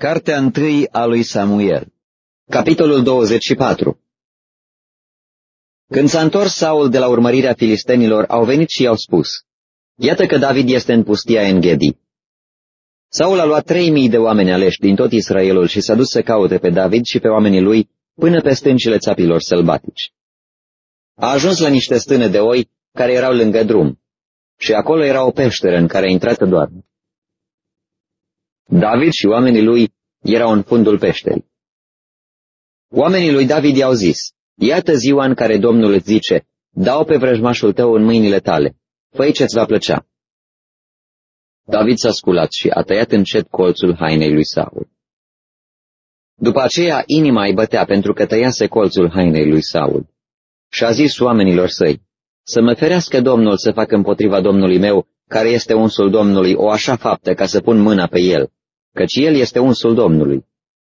Cartea 1 a lui Samuel, capitolul 24. Când s-a întors Saul de la urmărirea filistenilor, au venit și i-au spus: Iată că David este în pustia En-Gedi. Saul a luat 3000 de oameni aleși din tot Israelul și s-a dus să caute pe David și pe oamenii lui până pe stâncile țapilor sălbatici. A ajuns la niște stâne de oi care erau lângă drum și acolo era o peșteră în care a intrat să doarmă. David și oamenii lui erau în fundul peșterii. Oamenii lui David i-au zis: Iată ziua în care Domnul îți zice: dau pe vrăjmașul tău în mâinile tale, fă-i ce-ți va plăcea. David s-a sculat și a tăiat încet colțul hainei lui Saul. După aceea inima îi bătea pentru că tăiase colțul hainei lui Saul. Și a zis oamenilor săi: Să mă ferească Domnul să fac împotriva Domnului meu, care este unsul Domnului, o așa faptă ca să pun mâna pe el, căci el este unsul Domnului.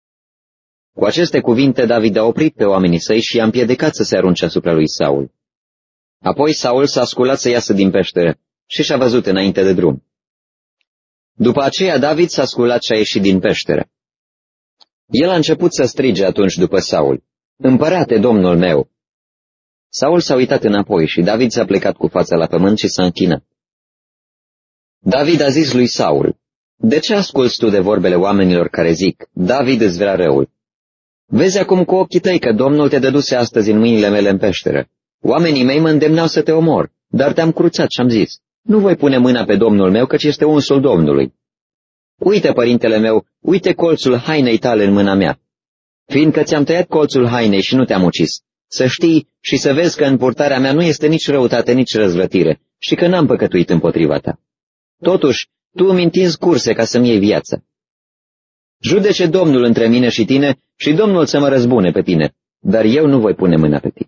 Cu aceste cuvinte David a oprit pe oamenii săi și i-a împiedicat să se arunce asupra lui Saul. Apoi Saul s-a sculat să iasă din peșteră și și-a văzut înainte de drum. După aceea David s-a sculat și a ieșit din peșteră. El a început să strige atunci după Saul: Împărate, Domnul meu! Saul s-a uitat înapoi și David s-a plecat cu fața la pământ și s-a închinat. David a zis lui Saul: De ce asculți tu de vorbele oamenilor care zic: David îți vrea răul? Vezi acum cu ochii tăi că Domnul te dăduse astăzi în mâinile mele în peșteră. Oamenii mei mă îndemnau să te omor, dar te-am cruțat și am zis: Nu voi pune mâna pe Domnul meu, căci este unsul Domnului. Uite, părintele meu, uite colțul hainei tale în mâna mea. Fiindcă ți-am tăiat colțul hainei și nu te-am ucis, să știi și să vezi că în purtarea mea nu este nici răutate, nici răzvătire și că n-am păcătuit împotriva ta. Totuși, tu îmi întinzi curse ca să-mi iei viața. Judece Domnul între mine și tine și Domnul să mă răzbune pe tine, dar eu nu voi pune mâna pe tine.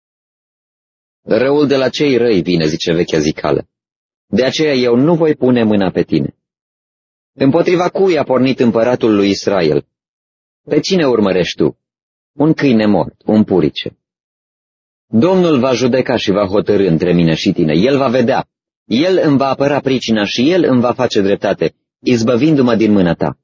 Răul de la cei răi vine, zice vechea zicală. De aceea eu nu voi pune mâna pe tine. Împotriva cui a pornit împăratul lui Israel? Pe cine urmărești tu? Un câine mort, un purice. Domnul va judeca și va hotărî între mine și tine. El va vedea. El îmi va apăra pricina și el îmi va face dreptate, izbăvindu-mă din mâna ta.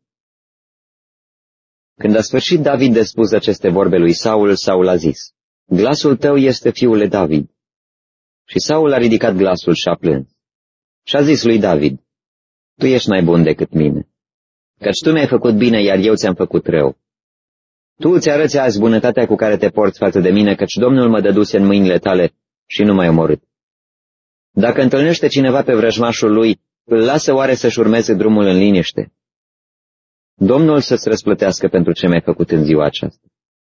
Când a sfârșit David de spus aceste vorbe lui Saul, Saul a zis: Glasul tău este fiule David. Și Saul a ridicat glasul și a plâns. Și a zis lui David: Tu ești mai bun decât mine, căci tu mi-ai făcut bine, iar eu ți-am făcut rău. Tu îți arăți azi bunătatea cu care te porți față de mine, căci Domnul mă dăduse în mâinile tale și nu m-ai omorât. Dacă întâlnește cineva pe vrăjmașul lui, îl lasă oare să-și urmeze drumul în liniște? Domnul să-ți răsplătească pentru ce mi-ai făcut în ziua aceasta.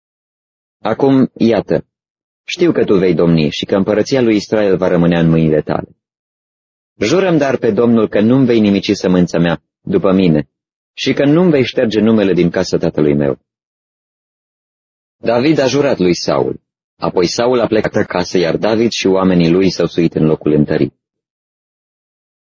Acum, iată, știu că tu vei domni și că împărăția lui Israel va rămâne în mâinile tale. Jură-mi dar pe Domnul că nu-mi vei nimici sămânța mea după mine și că nu-mi vei șterge numele din casa tatălui meu. David a jurat lui Saul. Apoi Saul a plecat acasă, iar David și oamenii lui s-au suit în locul întărit.